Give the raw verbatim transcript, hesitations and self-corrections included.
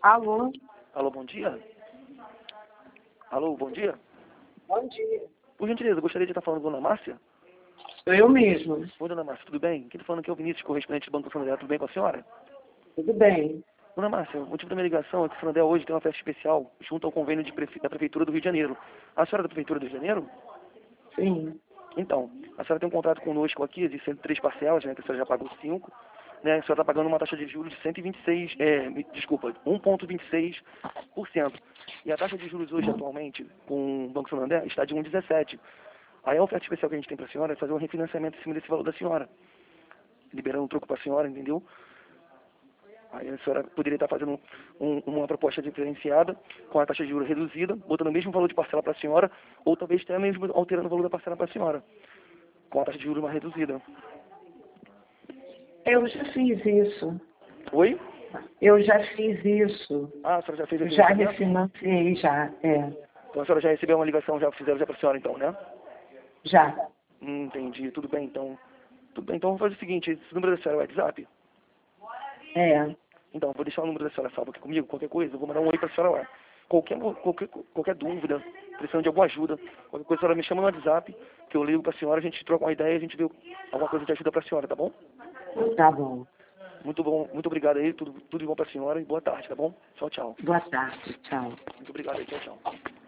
Alô? Alô, bom dia? Alô, bom dia? Bom dia. Por gentileza, eu gostaria de estar falando com a Dona Márcia. Sou eu mesmo. Oi, Dona Márcia, tudo bem? Quem está falando aqui é o Vinícius, correspondente do Banco do Santander. Tudo bem com a senhora? Tudo bem. Dona Márcia, o motivo da minha ligação é que o Santander hoje tem uma festa especial junto ao convênio de prefe... da Prefeitura do Rio de Janeiro. A senhora é da Prefeitura do Rio de Janeiro? Sim. Então, a senhora tem um contrato conosco aqui de cento e três parcelas, né, que a senhora já pagou cinco, né, a senhora está pagando uma taxa de juros de cento e vinte e seis, é, me- desculpa, um vírgula vinte e seis por cento. E a taxa de juros hoje, atualmente, com o Banco Santander, está de um vírgula dezessete. Aí a oferta especial que a gente tem para a senhora é fazer um refinanciamento em cima desse valor da senhora, liberando um troco para a senhora, entendeu? Aí a senhora poderia estar fazendo um- uma proposta diferenciada, com a taxa de juros reduzida, botando o mesmo valor de parcela para a senhora, ou talvez até mesmo alterando o valor da parcela para a senhora, com a taxa de juros mais reduzida. Eu já fiz isso. Oi? Eu já fiz isso. Ah, a senhora já fez Eu esse já refinanciamento? refinanciei, já. É. Então a senhora já recebeu uma ligação, já fizeram já para a senhora então, né? Já. Hum, entendi, tudo bem então. Tudo bem, então vamos fazer o seguinte, esse número da senhora é o WhatsApp? É. Então, eu vou deixar o número da senhora salvo aqui comigo, qualquer coisa, eu vou mandar um oi para a senhora lá. Qualquer, qualquer, qualquer dúvida, precisando de alguma ajuda, qualquer coisa a senhora me chama no WhatsApp, que eu ligo para a senhora, a gente troca uma ideia, a gente vê alguma coisa de ajuda para a senhora, tá bom? Tá bom. Muito bom, muito obrigado aí, tudo, tudo de bom para a senhora e boa tarde, tá bom? Tchau, tchau. Boa tarde. Tchau. Muito obrigado aí, tchau, tchau.